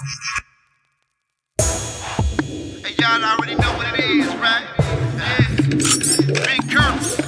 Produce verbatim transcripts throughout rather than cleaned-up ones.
Hey, y'all already know what it is, right? Yeah. Big Curse.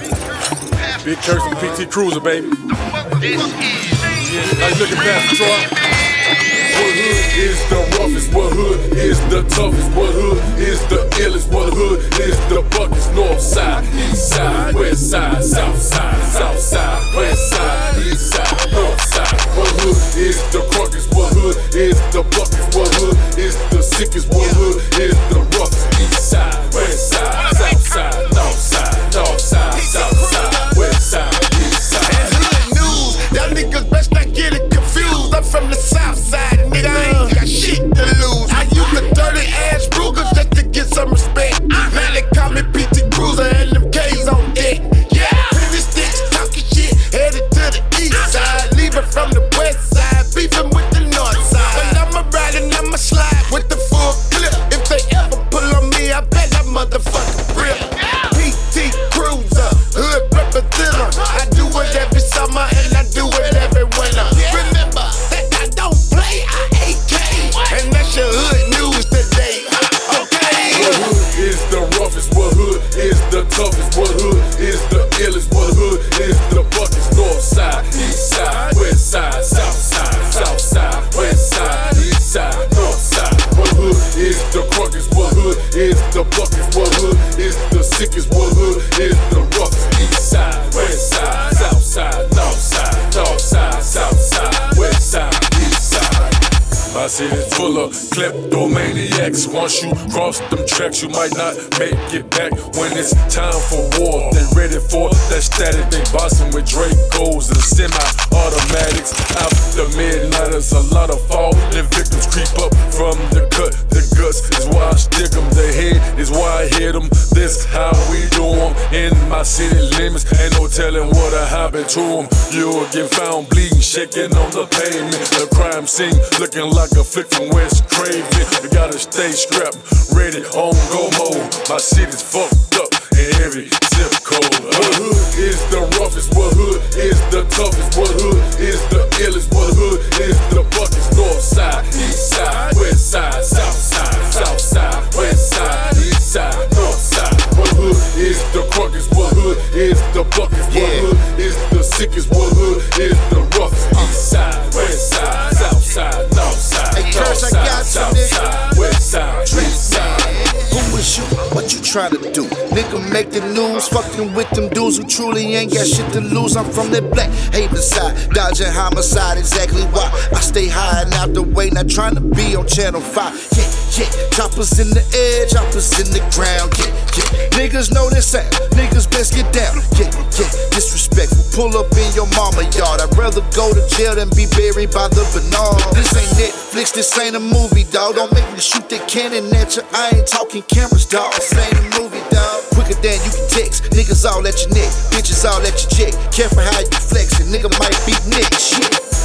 Big Curse and P T Cruiser, baby. This is. Yeah, how you looking, Pastor Troy? What hood is the roughest? What hood is the toughest? What hood is the illest? What hood is the buckets? North side, east side, west side, south side, south side, west side, east side, north side. What hood is the crookedest? What hood is the buckets? What hood is the sickest? What hood is the roughest? East side, west side, south side, north side, north side, south side, west side, east side. And hood news, y'all niggas best not get it confused. I'm from the south side, nigga, I ain't got shit to lose. I use a dirty ass Ruger just to get some respect. Now they call me P T Cruiser and them K's on deck. Yeah, pretty sticks talking shit, headed to the east side, leaving from the west side, beefing with the north side. When I'ma ride and I'ma slide with the full clip. If they ever pull on me, I bet that motherfucker rip. P T Cruiser, hood representative. I do it every summer and I do it every winter. Remember that I don't play, I A K, and that's your hood news today. Okay. What hood is the roughest? What hood is the toughest? What hood is the illest? What hood is the buckets? North side, east side, west side, south side, south side, west side, east side, north side. What hood is the crookedest? What hood is the buckets? What hood is the sickest? What hood is the roughest? East side, west side, south side, north side, north side, south side, west side, east side. My city's full of kleptomaniacs. Once you cross them tracks, you might not make it back when it's time for war. They ready for that static. They bossing with Dracos and semi-automatics. After midnight, there's a lot of falling victims creep up from the cut. The guts is why I stick them. The head is why I hit them. This how we do them in my city limits. Ain't no telling what'll happen to them. You'll get found bleeding, shaking on the pavement. The crime scene looking like a flick from West Craven. You gotta stay strapped, ready, on go mode. My city's fucked up in every zip code. What hood is the roughest? What hood is the toughest? What hood is the illest? What hood is the buckets? North side, east side, west side, south side, south side, west side, east side, north side. What hood is the crookedest? What hood is the buckets? What hood is the sickest? What hood is the roughest? East side, west side, south side, north side, Hey, north Curse, I side, got you, south nigga. side, west side, east side. Who is you? What you tryna do? Nigga, make the news. Fucking with them dudes who truly ain't got shit to lose. I'm from that Black Haven side, dodging homicide. Exactly why I stay high and out the way, not trying to be on Channel five. Yeah, yeah. Choppers in the air, choppers in the ground. Yeah, yeah. Niggas know this sound. Niggas best get down. Yeah, yeah. Disrespectful. Pull up in your mama yard. I'd rather go to jail than be buried by the banal. This ain't Netflix, this ain't a movie, dawg. Don't make me shoot that cannon at you. I ain't talking cameras, dawg. This ain't a movie, dawg. Quicker than you can text. Niggas all at your neck, bitches all at your check. Careful how you flex, a nigga might be next. Shit.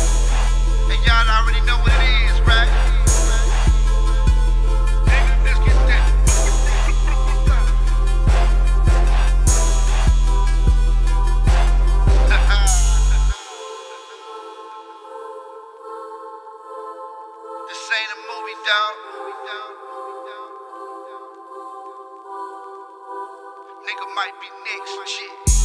Hey, y'all already know what it is, right? Nigga, let's get that. This ain't a movie, dawg. Nigga might be next, shit.